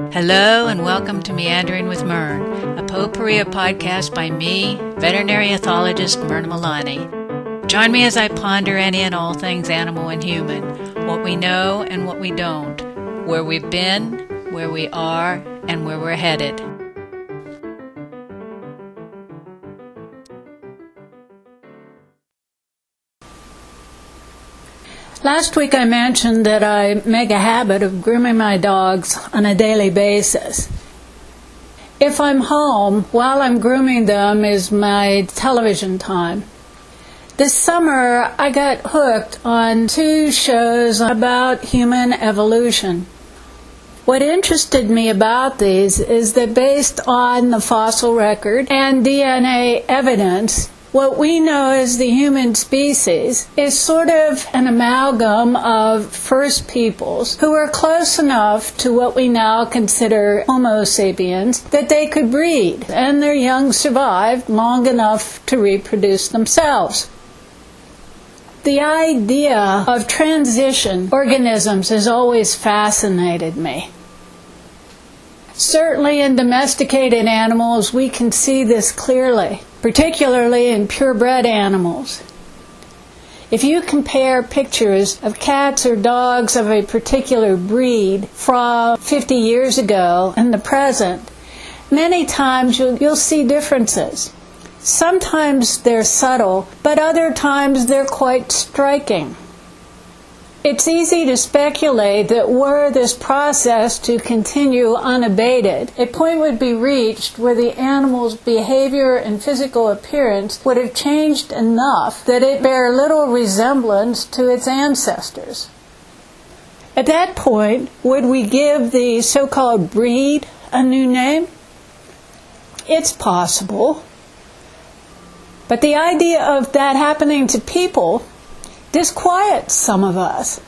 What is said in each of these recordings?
Hello and welcome to Meandering with Myrn, a potpourri podcast by me, veterinary ethologist Myrna Milani. Join me as I ponder any and all things animal and human, what we know and what we don't, where we've been, where we are, and where we're headed. Last week I mentioned that I make a habit of grooming my dogs on a daily basis. If I'm home, while I'm grooming them is my television time. This summer I got hooked on 2 shows about human evolution. What interested me about these is that based on the fossil record and DNA evidence, what we know as the human species is sort of an amalgam of first peoples who were close enough to what we now consider Homo sapiens that they could breed, and their young survived long enough to reproduce themselves. The idea of transition organisms has always fascinated me. Certainly in domesticated animals we can see this clearly, particularly in purebred animals. If you compare pictures of cats or dogs of a particular breed from 50 years ago and the present, many times you'll see differences. Sometimes they're subtle, but other times they're quite striking. It's easy to speculate that were this process to continue unabated, a point would be reached where the animal's behavior and physical appearance would have changed enough that it bear little resemblance to its ancestors. At that point, would we give the so-called breed a new name? It's possible. But the idea of that happening to people disquiets some of us.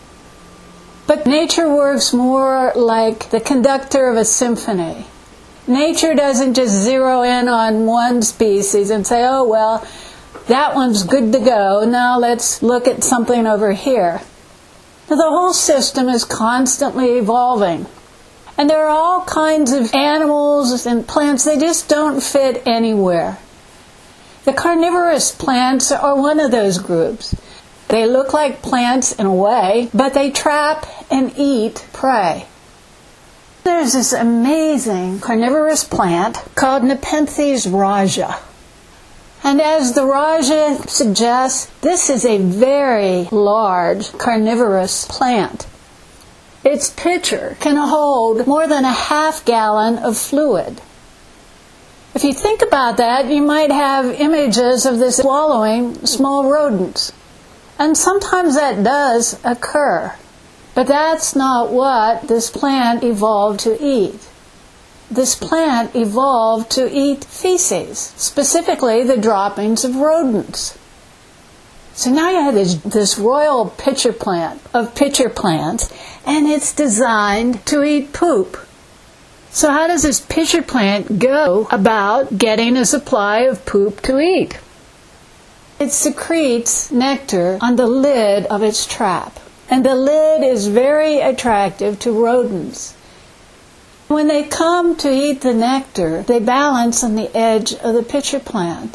But nature works more like the conductor of a symphony. Nature doesn't just zero in on one species and say, oh, well, that one's good to go. Now let's look at something over here. The whole system is constantly evolving. And there are all kinds of animals and plants, they just don't fit anywhere. The carnivorous plants are one of those groups. They look like plants in a way, but they trap and eat prey. There's this amazing carnivorous plant called Nepenthes raja. And as the raja suggests, this is a very large carnivorous plant. Its pitcher can hold more than a half gallon of fluid. If you think about that, you might have images of this swallowing small rodents. And sometimes that does occur. But that's not what this plant evolved to eat. This plant evolved to eat feces, specifically the droppings of rodents. So now you have this royal pitcher plant of pitcher plants, and it's designed to eat poop. So how does this pitcher plant go about getting a supply of poop to eat? It secretes nectar on the lid of its trap, and the lid is very attractive to rodents. When they come to eat the nectar, they balance on the edge of the pitcher plant.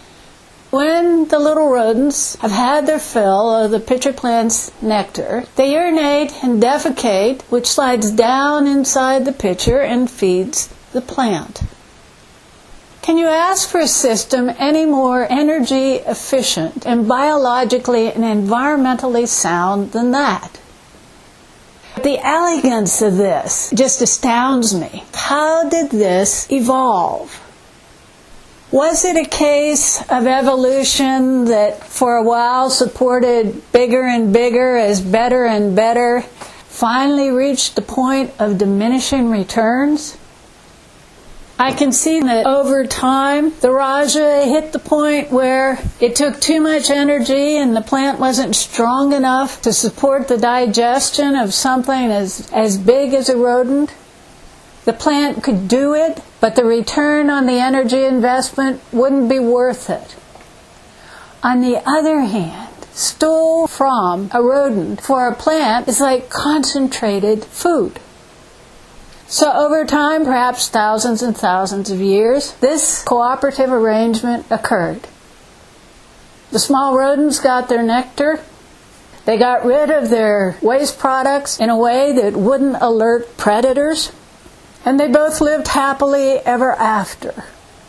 When the little rodents have had their fill of the pitcher plant's nectar, they urinate and defecate, which slides down inside the pitcher and feeds the plant. Can you ask for a system any more energy efficient and biologically and environmentally sound than that? The elegance of this just astounds me. How did this evolve? Was it a case of evolution that for a while supported bigger and bigger as better and better, finally reached the point of diminishing returns? I can see that over time, the raja hit the point where it took too much energy and the plant wasn't strong enough to support the digestion of something as big as a rodent. The plant could do it, but the return on the energy investment wouldn't be worth it. On the other hand, stool from a rodent for a plant is like concentrated food. So over time, perhaps thousands and thousands of years, this cooperative arrangement occurred. The small rodents got their nectar. They got rid of their waste products in a way that wouldn't alert predators. And they both lived happily ever after.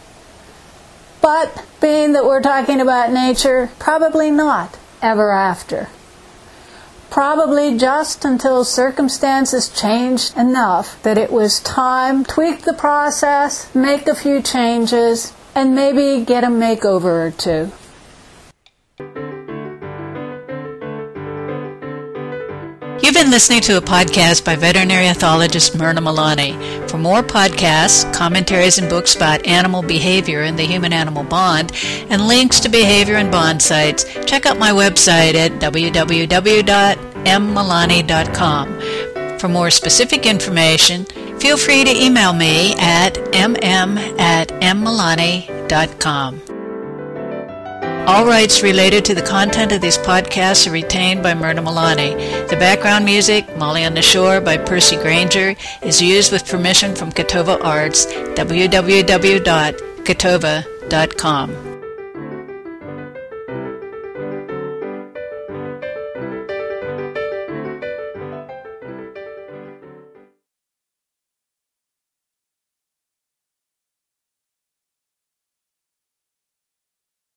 But being that we're talking about nature, probably not ever after. Probably just until circumstances changed enough that it was time to tweak the process, make a few changes, and maybe get a makeover or two. You've been listening to a podcast by veterinary ethologist Myrna Malani. For more podcasts, commentaries, and books about animal behavior and the human-animal bond, and links to behavior and bond sites, check out my website at www.mmalani.com. For more specific information, feel free to email me at mm@mmalani.com. All rights related to the content of these podcasts are retained by Myrna Malani. The background music, Molly on the Shore by Percy Granger, is used with permission from Catova Arts, www.catova.com.